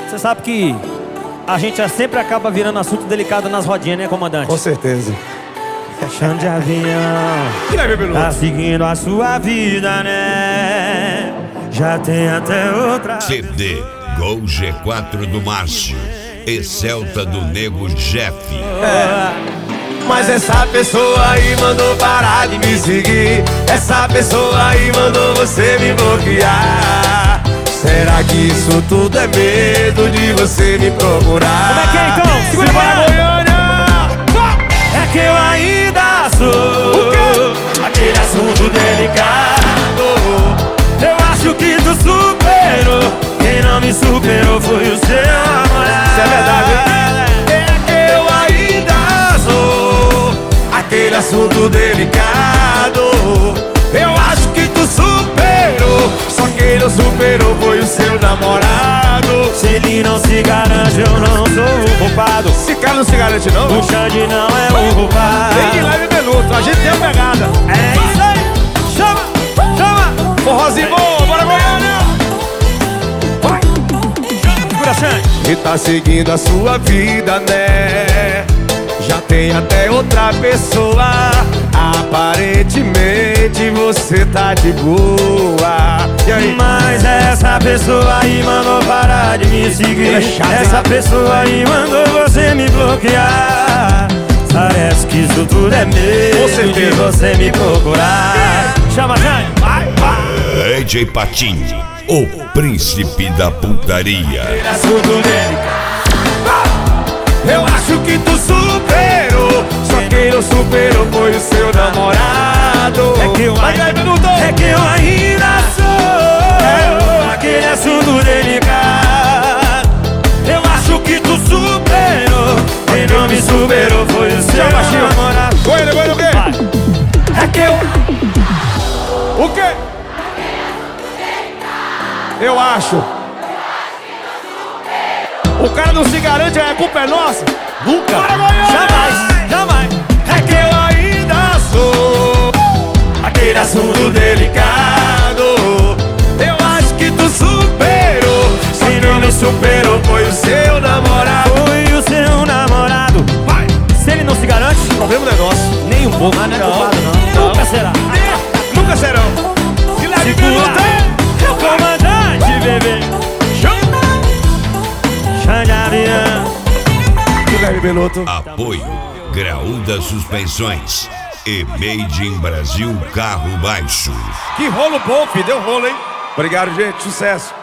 Você sabe que a gente sempre acaba virando assunto delicado nas rodinhas, né, comandante? Com certeza. Chão de avião, tá seguindo a sua vida, né? Já tem até outra. CD Gol G4 do Márcio e Celta do Nego Jeff. Mas essa pessoa aí mandou parar de me seguir. Essa pessoa aí mandou você me bloquear. Será que isso tudo é medo de você me procurar? Como é que é então? Segura a Goiânia! É que eu ainda sou aquele assunto delicado. Eu acho que tu superou. Quem não me superou foi o seu namorado. Isso é verdade, hein? É que eu ainda sou aquele assunto delicado. Eu acho que tu superou. Só quem não superou foi o seu namorado. Se ele não se garante, eu não sou o culpado. Esse cara não se garante não? O Xande não é o culpado. Vem de leve minuto, a gente tem a pegada. É isso aí. Chama, chama. Forrozinho bom, bora Goiânia. Segura, Xande. E tá seguindo a sua vida, né? Já tem até outra pessoa. Aparentemente você tá de boa. E aí? Mas essa pessoa aí mandou parar de me seguir. Essa pessoa aí mandou você me bloquear. Parece que isso tudo é medo de você me procurar. Chama, Jane. Vai, vai. AJ Patinho, o príncipe da putaria. Eu acho que tu superou. Só quem não superou foi o seu namorado. É que eu ainda sou aquele assunto delicado. Eu acho que tu superou. Quem não me superou foi o seu namorado. Goiânia, Goiânia, o quê? É que eu... O quê? Eu acho. O cara não se garante, a culpa é nossa? Nunca. Bora, Goiânia! Jamais, jamais. É que eu ainda sou aquele assunto delicado. Eu acho que tu superou. Se não me superou foi o seu namorado. Foi o seu namorado. Vai! Se ele não se garante, O problema não é nosso. nem um pouco. Não é culpado, não. Nunca será. Nunca serão. E lá de minuto É o comandante, bebê. Xande Avião. Guilherme Beloto. Apoio Graúda Suspensões e Made in Brasil Carro Baixo. Que rolo bom, filho. Deu rolo, hein? Obrigado, gente. Sucesso.